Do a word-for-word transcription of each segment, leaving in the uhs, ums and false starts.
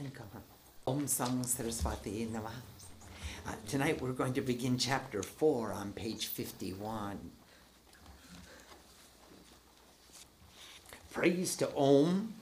think of her. Om Sang Saraswati Namaha. Uh, tonight we're going to begin chapter four on page fifty-one. Praise to Om.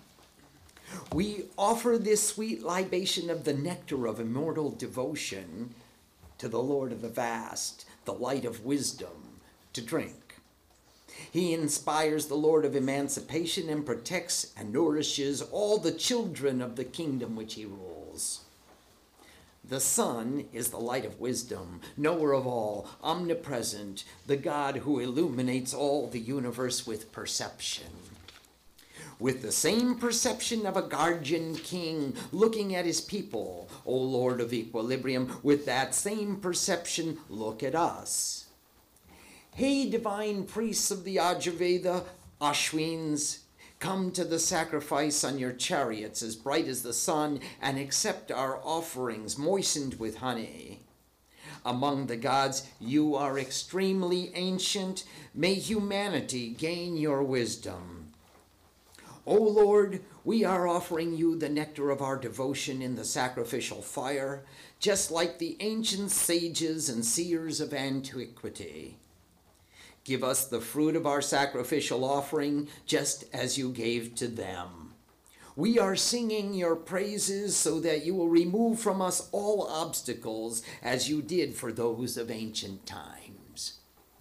We offer this sweet libation of the nectar of immortal devotion to the Lord of the Vast, the light of wisdom, to drink. He inspires the Lord of emancipation and protects and nourishes all the children of the kingdom which he rules. The sun is the light of wisdom, knower of all, omnipresent, the God who illuminates all the universe with perception. With the same perception of a guardian king looking at his people, O Lord of equilibrium, with that same perception, look at us. Hey, divine priests of the Ajurveda, Ashwins, come to the sacrifice on your chariots as bright as the sun and accept our offerings moistened with honey. Among the gods, you are extremely ancient. May humanity gain your wisdom. O Lord, we are offering you the nectar of our devotion in the sacrificial fire, just like the ancient sages and seers of antiquity. Give us the fruit of our sacrificial offering, just as you gave to them. We are singing your praises so that you will remove from us all obstacles, as you did for those of ancient times.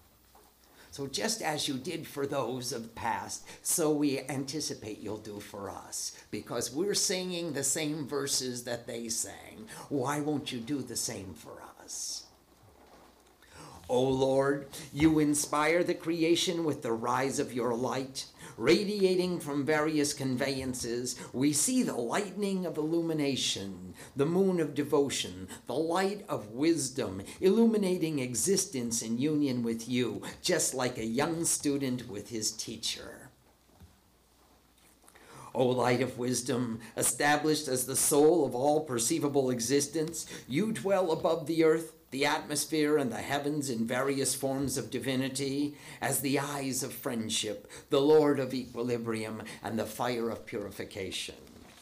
So just as you did for those of the past, so we anticipate you'll do for us, because we're singing the same verses that they sang. Why won't you do the same for us? O Lord, you inspire the creation with the rise of your light. Radiating from various conveyances, we see the lightning of illumination, the moon of devotion, the light of wisdom, illuminating existence in union with you, just like a young student with his teacher. O light of wisdom, established as the soul of all perceivable existence, you dwell above the earth, the atmosphere, and the heavens in various forms of divinity, as the eyes of friendship, the Lord of equilibrium, and the fire of purification.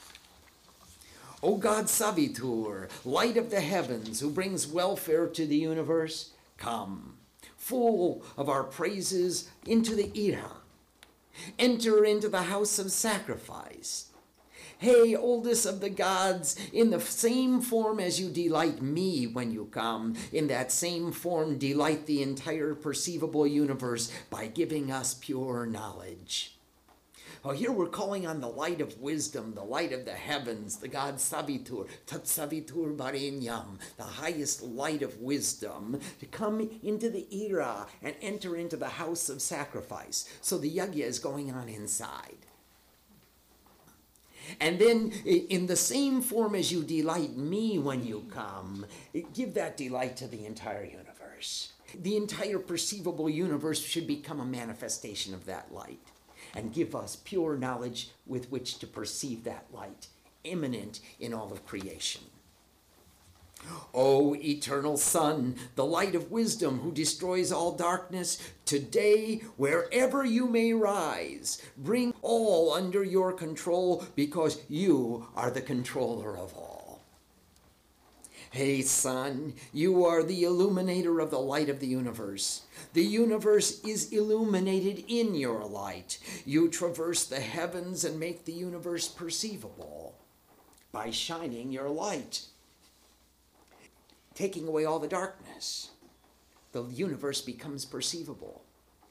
O God Savitur, light of the heavens, who brings welfare to the universe, come, full of our praises, into the Ira. Enter into the house of sacrifice. Hey, oldest of the gods, in the same form as you delight me when you come, in that same form delight the entire perceivable universe by giving us pure knowledge. Oh, here we're calling on the light of wisdom, the light of the heavens, the god Savitur, Tat Savitur Varenyam, the highest light of wisdom, to come into the Ira and enter into the house of sacrifice. So the yajna is going on inside. And then, in the same form as you delight me when you come, give that delight to the entire universe. The entire perceivable universe should become a manifestation of that light, and give us pure knowledge with which to perceive that light, immanent in all of creation. O eternal Sun, the light of wisdom who destroys all darkness, today, wherever you may rise, bring all under your control, because you are the controller of all. Hey, Sun, you are the illuminator of the light of the universe. The universe is illuminated in your light. You traverse the heavens and make the universe perceivable by shining your light, taking away all the darkness. The universe becomes perceivable.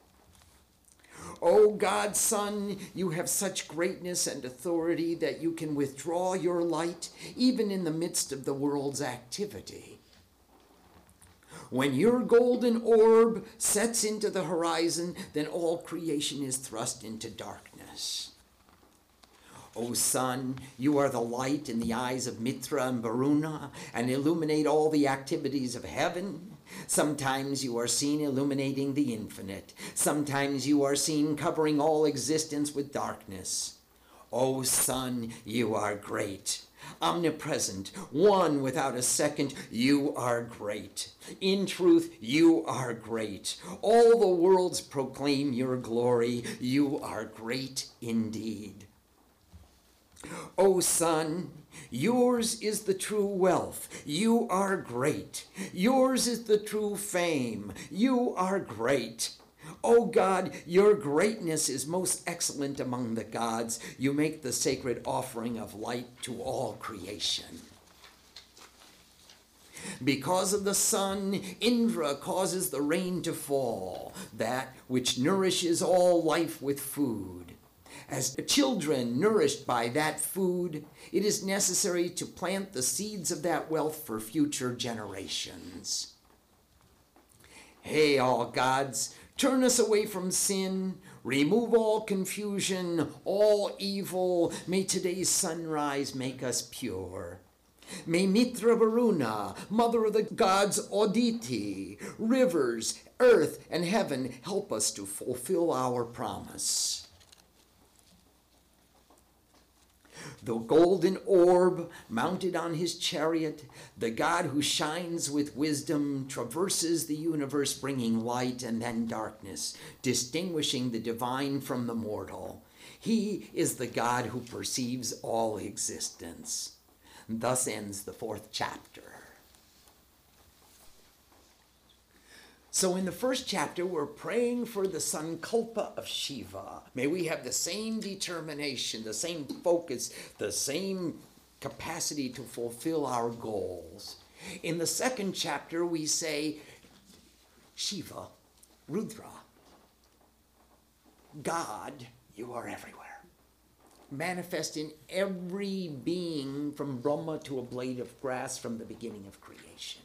O God's Son, you have such greatness and authority that you can withdraw your light even in the midst of the world's activity. When your golden orb sets into the horizon, then all creation is thrust into darkness. O Sun, you are the light in the eyes of Mitra and Varuna and illuminate all the activities of heaven. Sometimes you are seen illuminating the infinite. Sometimes you are seen covering all existence with darkness. O Sun, you are great. Omnipresent, one without a second, you are great. In truth, you are great. All the worlds proclaim your glory. You are great indeed. O Sun, Yours is the true wealth. You are great. Yours is the true fame. You are great. O God, your greatness is most excellent among the gods. You make the sacred offering of light to all creation. Because of the sun, Indra causes the rain to fall, that which nourishes all life with food. As children nourished by that food, it is necessary to plant the seeds of that wealth for future generations. Hey, all gods, turn us away from sin, remove all confusion, all evil. May today's sunrise make us pure. May Mitra Varuna, mother of the gods Aditi, rivers, earth, and heaven help us to fulfill our promise. The golden orb mounted on his chariot, the God who shines with wisdom, traverses the universe bringing light and then darkness, distinguishing the divine from the mortal. He is the God who perceives all existence. Thus ends the fourth chapter. So in the first chapter, we're praying for the Sankalpa of Shiva. May we have the same determination, the same focus, the same capacity to fulfill our goals. In the second chapter, we say, Shiva, Rudra, God, you are everywhere. Manifest in every being from Brahma to a blade of grass from the beginning of creation.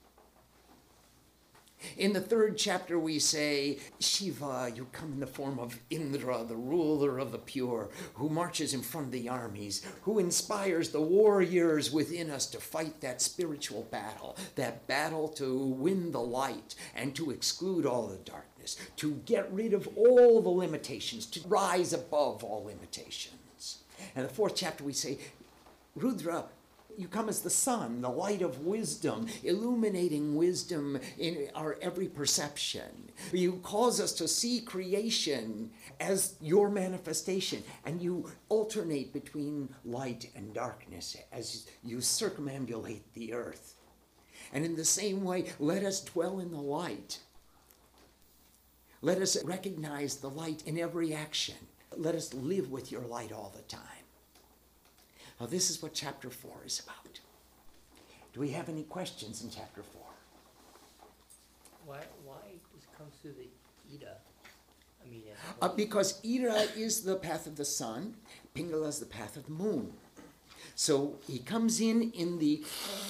In the third chapter, we say, Shiva, you come in the form of Indra, the ruler of the pure, who marches in front of the armies, who inspires the warriors within us to fight that spiritual battle, that battle to win the light and to exclude all the darkness, to get rid of all the limitations, to rise above all limitations. And the fourth chapter, we say, Rudra, you come as the sun, the light of wisdom, illuminating wisdom in our every perception. You cause us to see creation as your manifestation, and you alternate between light and darkness as you circumambulate the earth. And in the same way, let us dwell in the light. Let us recognize the light in every action. Let us live with your light all the time. Now, this is what chapter four is about. Do we have any questions in chapter four? Why, why does it come through the Ida? I mean, Uh, because Ida is the path of the sun, Pingala is the path of the moon. So he comes in in the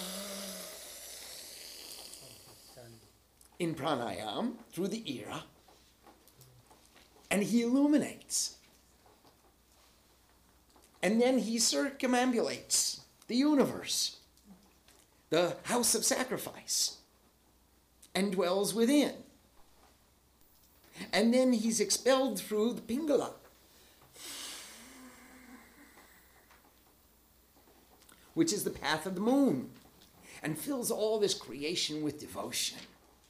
sun. in pranayam through the Ira, and he illuminates. And then he circumambulates the universe, the house of sacrifice, and dwells within. And then he's expelled through the Pingala, which is the path of the moon, and fills all this creation with devotion.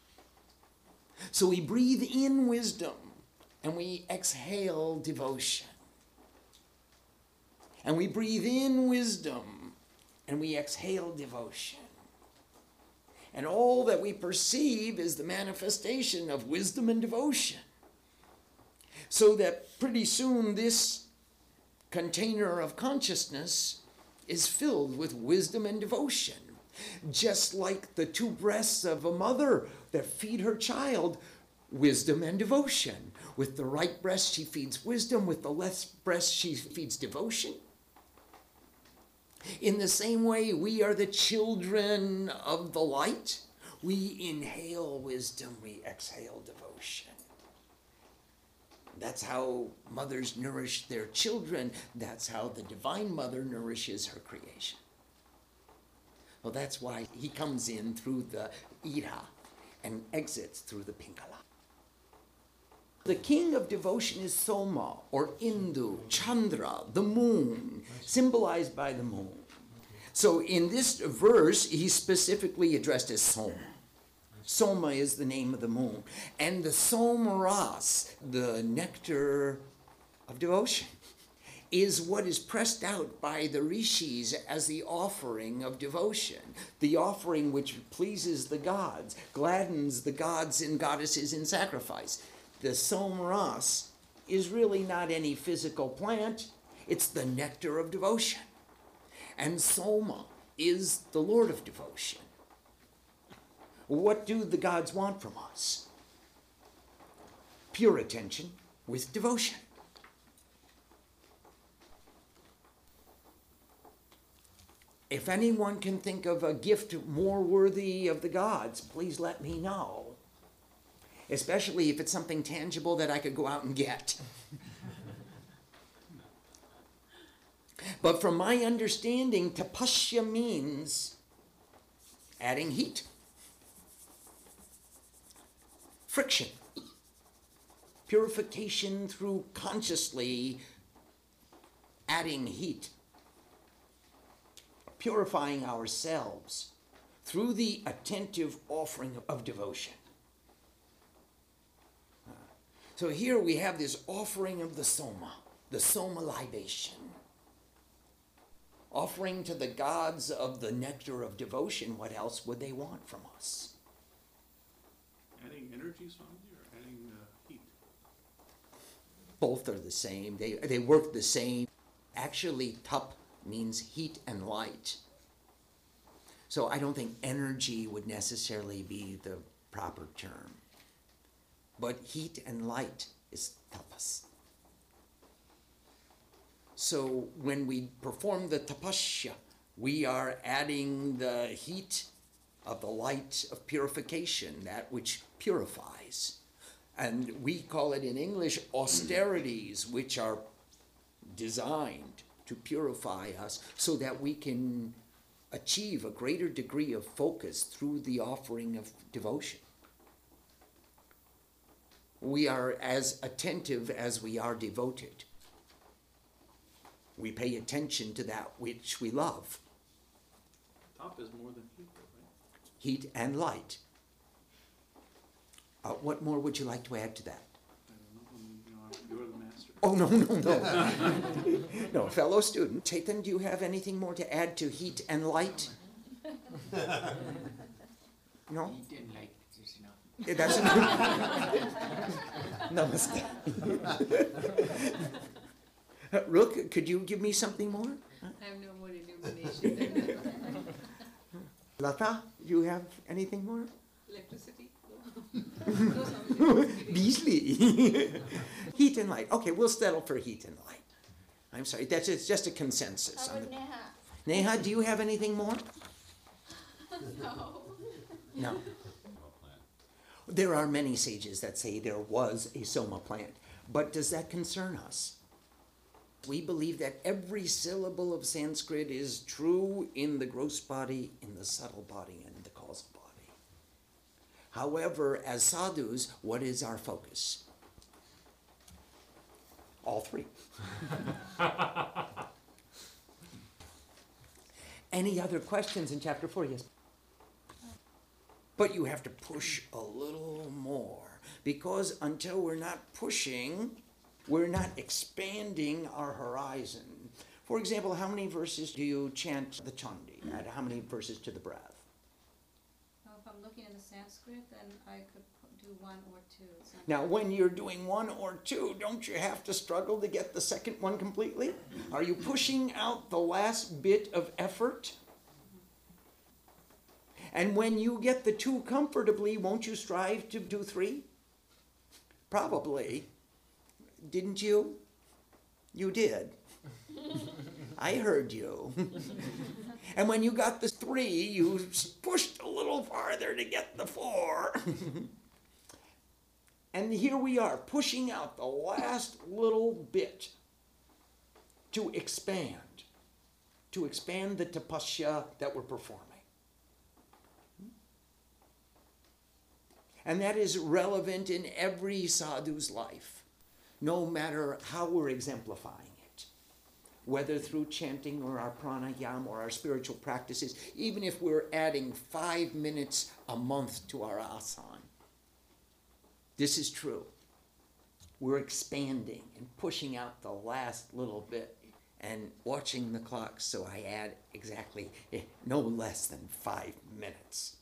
So we breathe in wisdom, and we exhale devotion. And we breathe in wisdom, and we exhale devotion. And all that we perceive is the manifestation of wisdom and devotion. So that pretty soon this container of consciousness is filled with wisdom and devotion. Just like the two breasts of a mother that feed her child, wisdom and devotion. With the right breast, she feeds wisdom. With the left breast, she feeds devotion. In the same way, we are the children of the light. We inhale wisdom, we exhale devotion. That's how mothers nourish their children. That's how the Divine Mother nourishes her creation. Well, that's why he comes in through the Ira and exits through the Pingala. The king of devotion is Soma, or Indu, Chandra, the moon, symbolized by the moon. So in this verse, he's specifically addressed as Soma. Soma is the name of the moon. And the Somaras, the nectar of devotion, is what is pressed out by the rishis as the offering of devotion, the offering which pleases the gods, gladdens the gods and goddesses in sacrifice. The somras is really not any physical plant, it's the nectar of devotion. And Soma is the Lord of devotion. What do the gods want from us? Pure attention with devotion. If anyone can think of a gift more worthy of the gods, please let me know. Especially if it's something tangible that I could go out and get. But from my understanding, tapasya means adding heat, friction, purification through consciously adding heat, purifying ourselves through the attentive offering of devotion. So here we have this offering of the soma, the soma libation. Offering to the gods of the nectar of devotion, what else would they want from us? Adding energy, Swamiji, or adding uh, heat? Both are the same. They, they work the same. Actually, tap means heat and light. So I don't think energy would necessarily be the proper term. But heat and light is tapas. So when we perform the tapasya, we are adding the heat of the light of purification, that which purifies. And we call it in English austerities, which are designed to purify us so that we can achieve a greater degree of focus through the offering of devotion. We are as attentive as we are devoted. We pay attention to that which we love. Top is more than heat, though, right? Heat and light. Uh, what more would you like to add to that? I don't know. I mean, you know, you're the master. Oh, no, no, no. No, fellow student. Chetan, do you have anything more to add to heat and light? No? Heat and light is enough. Yeah, that's enough. Namaste. Uh, Rook, could you give me something more? I have no more illumination. Lata, you have anything more? Electricity? No. No sound. Beasley. Heat and light. Okay, we'll settle for heat and light. I'm sorry, that's it's just a consensus. How on about the- Neha? Neha, do you have anything more? No. No. There are many sages that say there was a soma plant, but does that concern us? We believe that every syllable of Sanskrit is true in the gross body, in the subtle body, and in the causal body. However, as sadhus, what is our focus? All three. Any other questions in chapter four? Yes. But you have to push a little more, because until we're not pushing, we're not expanding our horizon. For example, how many verses do you chant the Chandi? Add how many verses to the breath? Well, if I'm looking in the Sanskrit, then I could pu- do one or two. It's not- Now, when you're doing one or two, don't you have to struggle to get the second one completely? Are you pushing out the last bit of effort? And when you get the two comfortably, won't you strive to do three? Probably. Didn't you? You did. I heard you. And when you got the three, you pushed a little farther to get the four. And here we are, pushing out the last little bit to expand, to expand the tapasya that we're performing. And that is relevant in every sadhu's life, no matter how we're exemplifying it, whether through chanting or our pranayama or our spiritual practices, even if we're adding five minutes a month to our asana. This is true. We're expanding and pushing out the last little bit and watching the clock, so I add exactly eh, no less than five minutes.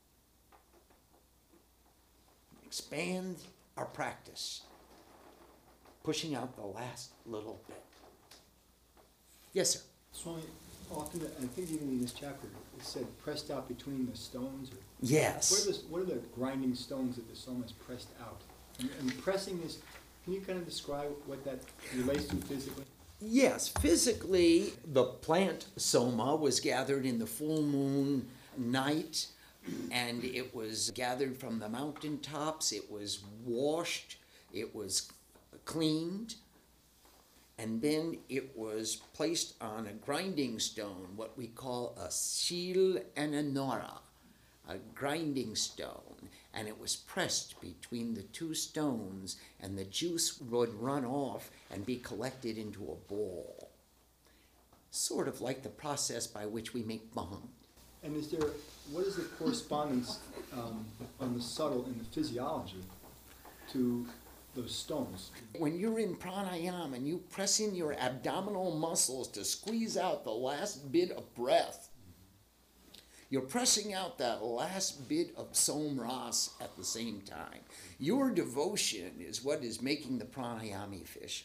Expand our practice, pushing out the last little bit. Yes, sir. Swami, often, I think even in this chapter, it said pressed out between the stones. Or, Yes. What are, the, what are the grinding stones that the soma is pressed out? And, and pressing is, can you kind of describe what that relates to physically? Yes, physically, the plant soma was gathered in the full moon night, and it was gathered from the mountaintops. It was washed, it was cleaned, and then it was placed on a grinding stone, what we call a shil and a nora, a grinding stone, and it was pressed between the two stones, and the juice would run off and be collected into a bowl. Sort of like the process by which we make bhang. And is there, what is the correspondence um, on the subtle in the physiology to those stones? When you're in pranayama and you press in your abdominal muscles to squeeze out the last bit of breath, you're pressing out that last bit of somras at the same time. Your devotion is what is making the pranayama efficient.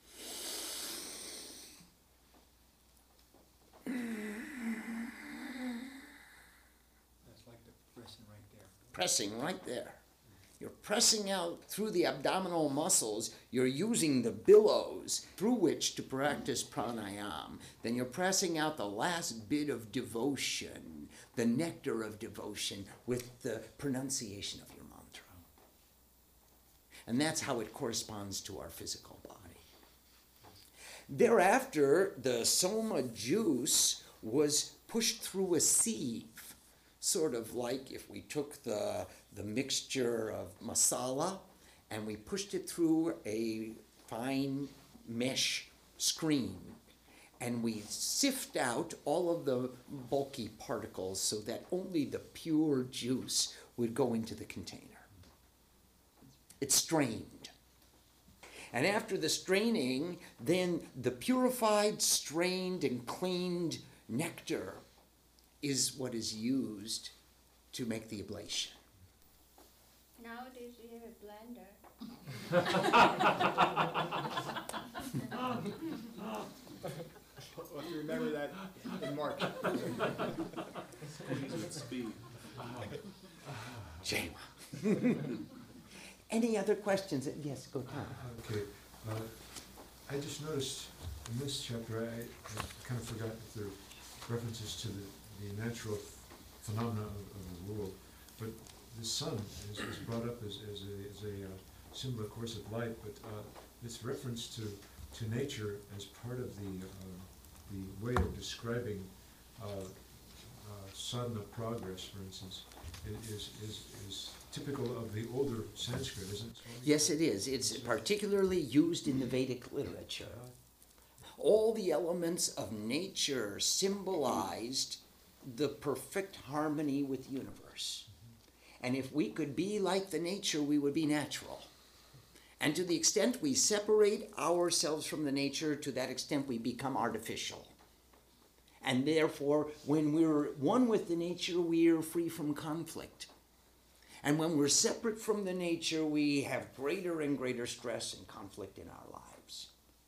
That's like the pressing right there. Pressing right there. You're pressing out through the abdominal muscles. You're using the billows through which to practice pranayama. Then you're pressing out the last bit of devotion, the nectar of devotion, with the pronunciation of your mantra. And that's how it corresponds to our physical body. Thereafter, the soma juice was pushed through a sieve, sort of like if we took the, the mixture of masala and we pushed it through a fine mesh screen, and we sift out all of the bulky particles so that only the pure juice would go into the container. It's strained. And after the straining, then the purified, strained, and cleaned nectar is what is used to make the ablation. Nowadays we have a blender. Well, if you remember that in March. Squeeze with speed. Jema. Any other questions? Yes, go Tom. Okay, uh, I just noticed in this chapter, I, I kind of forgot if there are references to the, the natural phenomena of, of the world, but the sun is, is brought up as, as a, as a uh, symbol, of course, of light, but uh, this reference to, to nature as part of the, uh, the way of describing uh, uh, sadhana progress, for instance, is, is, is typical of the older Sanskrit, isn't it? Yes, it is. It's particularly used in the Vedic literature. All the elements of nature symbolized the perfect harmony with the universe. And if we could be like the nature, we would be natural. And to the extent we separate ourselves from the nature, to that extent we become artificial. And therefore, when we're one with the nature, we're free from conflict. And when we're separate from the nature, we have greater and greater stress and conflict in our lives.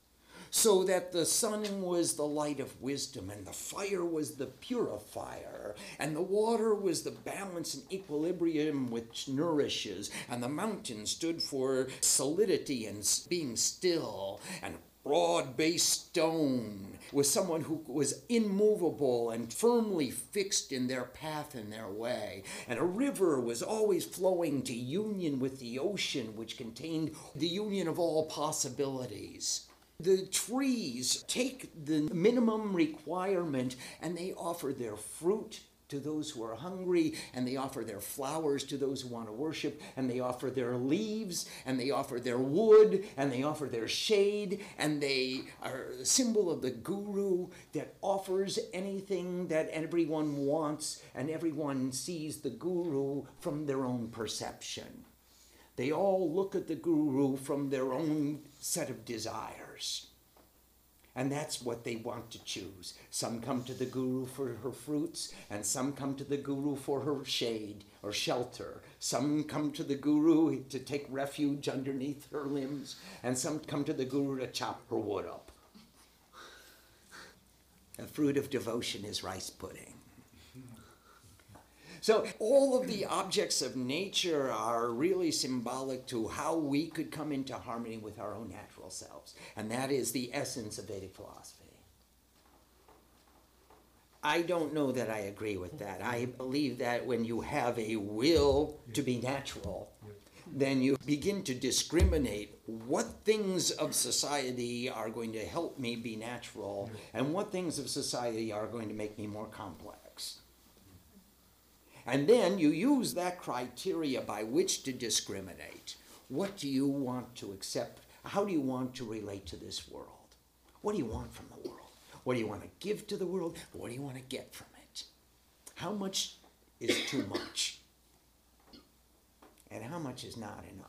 So that the sun was the light of wisdom, and the fire was the purifier, and the water was the balance and equilibrium which nourishes, and the mountain stood for solidity and being still, and broad-based stone was someone who was immovable and firmly fixed in their path and their way. And a river was always flowing to union with the ocean, which contained the union of all possibilities. The trees take the minimum requirement and they offer their fruit to those who are hungry, and they offer their flowers to those who want to worship, and they offer their leaves, and they offer their wood, and they offer their shade, and they are a symbol of the guru that offers anything that everyone wants, and everyone sees the guru from their own perception. They all look at the guru from their own set of desires. And that's what they want to choose. Some come to the guru for her fruits, and some come to the guru for her shade or shelter. Some come to the guru to take refuge underneath her limbs, and some come to the guru to chop her wood up. The fruit of devotion is rice pudding. So all of the objects of nature are really symbolic to how we could come into harmony with our own natural selves. And that is the essence of Vedic philosophy. I don't know that I agree with that. I believe that when you have a will to be natural, then you begin to discriminate what things of society are going to help me be natural and what things of society are going to make me more complex. And then you use that criteria by which to discriminate. What do you want to accept? How do you want to relate to this world? What do you want from the world? What do you want to give to the world? What do you want to get from it? How much is too much? And how much is not enough?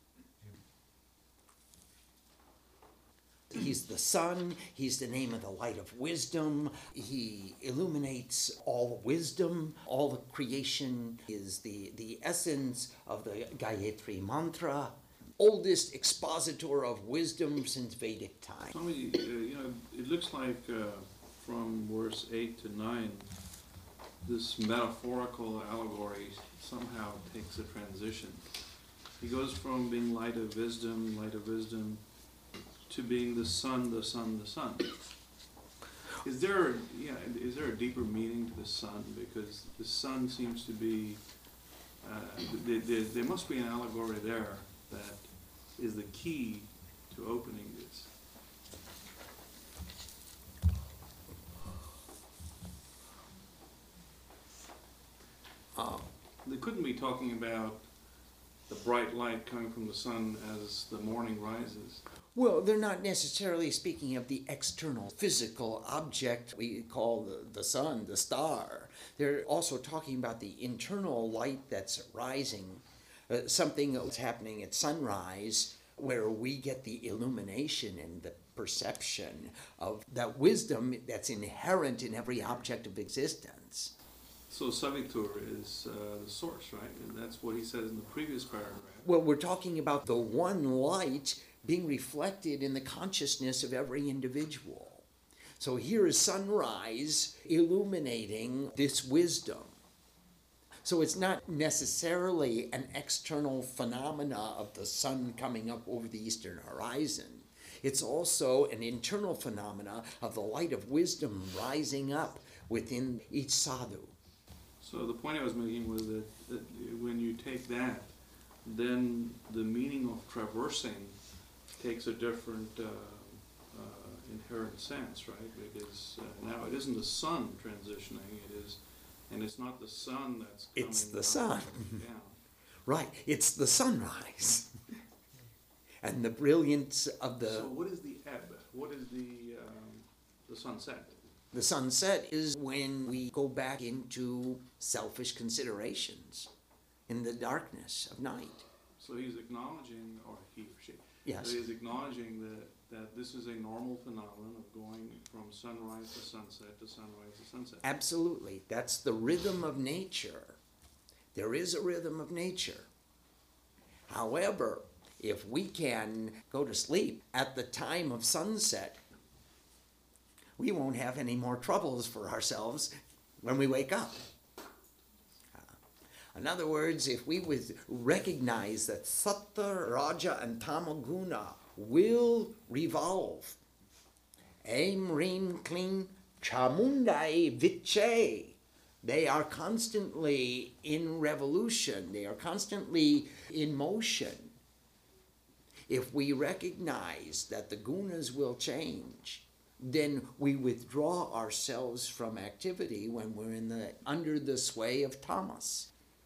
He's the sun. He's the name of the light of wisdom. He illuminates all wisdom. All the creation is the, the essence of the Gayatri Mantra. Oldest expositor of wisdom since Vedic time. Swami, uh, you know, it looks like uh, from verse eight to nine, this metaphorical allegory somehow takes a transition. He goes from being light of wisdom, light of wisdom, to being the sun, the sun, the sun. Is there, yeah, is there a deeper meaning to the sun? Because the sun seems to be, uh, there, there, there must be an allegory there that is the key to opening this. Oh. They couldn't be talking about the bright light coming from the sun as the morning rises. Well, they're not necessarily speaking of the external physical object we call the, the sun, the star. They're also talking about the internal light that's rising, uh, something that's happening at sunrise where we get the illumination and the perception of that wisdom that's inherent in every object of existence. So Savitur is uh, the source, right? And that's what he says in the previous paragraph. Well, we're talking about the one light being reflected in the consciousness of every individual. So here is sunrise illuminating this wisdom. So it's not necessarily an external phenomena of the sun coming up over the eastern horizon. It's also an internal phenomena of the light of wisdom rising up within each sadhu. So the point I was making was that, that when you take that, then the meaning of traversing takes a different uh, uh, inherent sense, right? Because uh, now it isn't the sun transitioning, it is, and it's not the sun that's coming It's the down, sun. down. Right, it's the sunrise. And the brilliance of the... So what is the ebb? What is the um, the sunset? The sunset is when we go back into selfish considerations in the darkness of night. So he's acknowledging, or he or she, Yes. so he's acknowledging that, that this is a normal phenomenon of going from sunrise to sunset to sunrise to sunset. Absolutely. That's the rhythm of nature. There is a rhythm of nature. However, if we can go to sleep at the time of sunset, we won't have any more troubles for ourselves when we wake up. In other words, if we would recognize that Sattva, Raja, and Tamaguna will revolve, Aim, Reem, Kling, Chamundai, Viche, they are constantly in revolution, they are constantly in motion. If we recognize that the gunas will change, then we withdraw ourselves from activity when we're in the under the sway of tamas.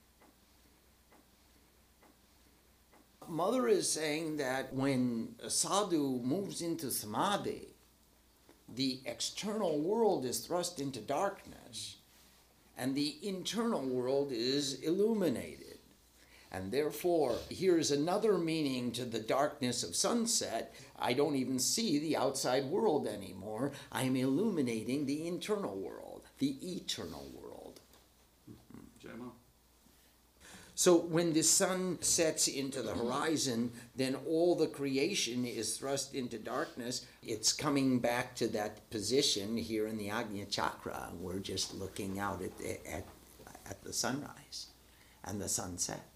Mother is saying that when a sadhu moves into samadhi, the external world is thrust into darkness, and the internal world is illuminated. And therefore, here's another meaning to the darkness of sunset. I don't even see the outside world anymore. I'm illuminating the internal world, the eternal world. Jema. So when the sun sets into the horizon, then all the creation is thrust into darkness. It's coming back to that position here in the Agnya Chakra. We're just looking out at the, at, at the sunrise and the sunset.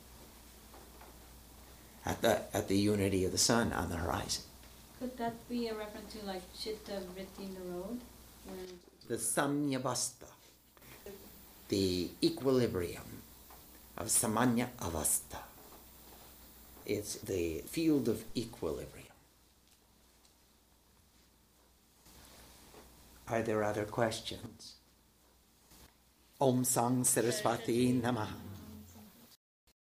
At the, at the unity of the sun on the horizon. Could that be a reference to like Chitta Vritti in the road? When The Samyavastha, the equilibrium of Samanya Avastha. It's the field of equilibrium. Are there other questions? Om Sang Saraswati Namaha.